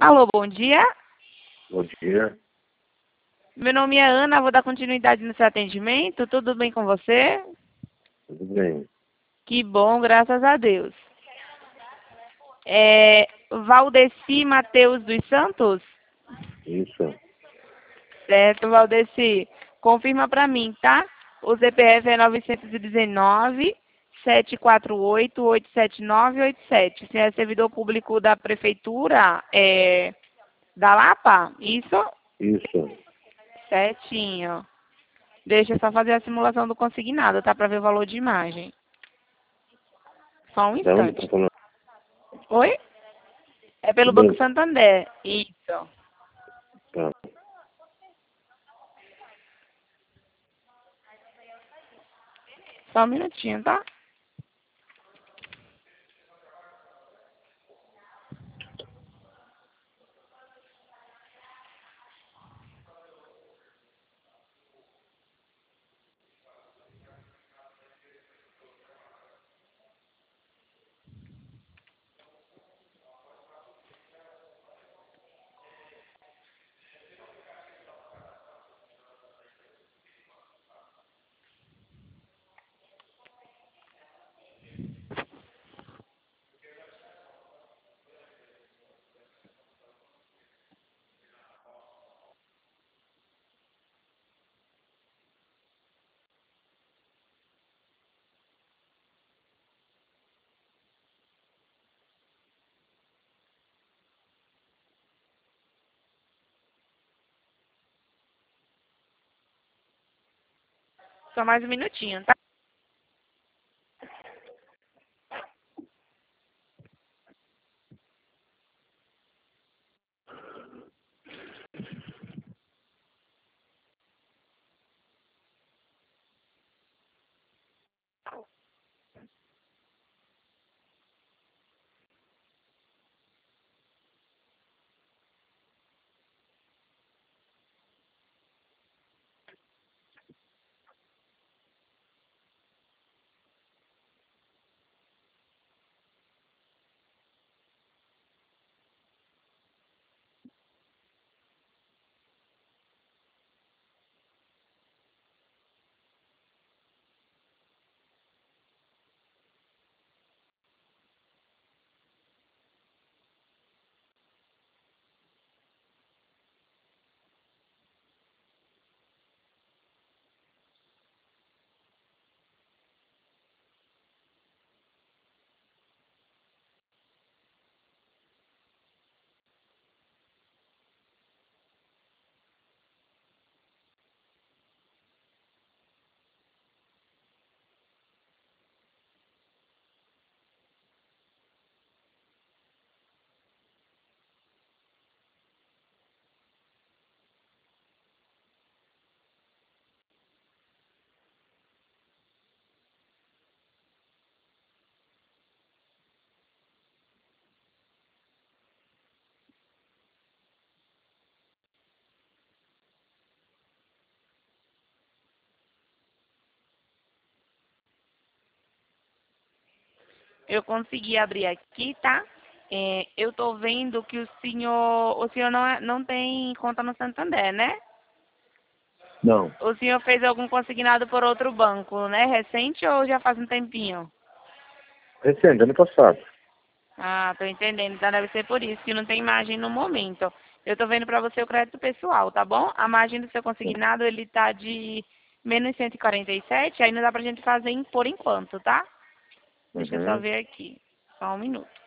Alô, bom dia. Bom dia. Meu nome é Ana, vou dar continuidade no seu atendimento. Tudo bem com você? Tudo bem. Que bom, graças a Deus. Valdeci Mateus dos Santos? Isso. Certo, Valdeci. Confirma para mim, tá? O CPF é 919 748 87987. Você é servidor público da prefeitura da Lapa? Isso? Isso. Certinho. Deixa eu só fazer a simulação do consignado, tá? Para ver o valor de imagem. Só um Da onde tá instante. falando? Oi? É Do pelo Banco banco. Santander. Isso. Tá. Só um minutinho, tá? Só mais um minutinho, tá? Eu consegui abrir aqui, tá? Eu tô vendo que o senhor não tem conta no Santander, né? Não. O senhor fez algum consignado por outro banco, né? Recente ou já faz um tempinho? Recente, ano passado. Ah, tô entendendo. Então deve ser por isso que não tem margem no momento. Eu tô vendo para você o crédito pessoal, tá bom? A margem do seu consignado, ele tá de menos 147, aí não dá pra gente fazer por enquanto, tá? Deixa eu só Uhum. ver aqui. Só um minuto.